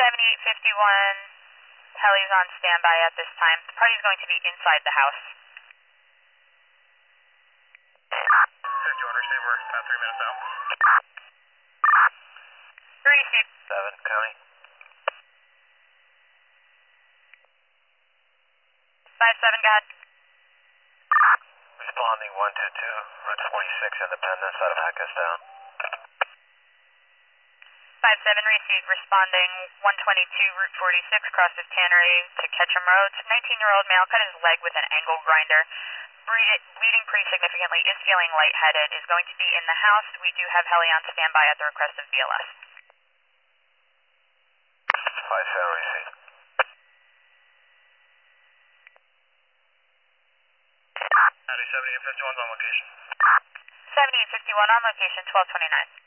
7851, heli's on standby at this time. The party's going to be inside the house. 51, receive, we're about 3 minutes out. Receive. 7, County. 57, go ahead. Responding 122, Route 26 Independence out of Hackettstown. 57, receive, responding 122, Route 46, crosses Tannery to Ketchum Road. 19-year-old male cut his leg with an angle grinder. Bleeding pretty significantly, is feeling lightheaded, is going to be in the house. We do have heli on standby at the request of BLS. 57, receive. 7851's on location. 7851 on location, 1229.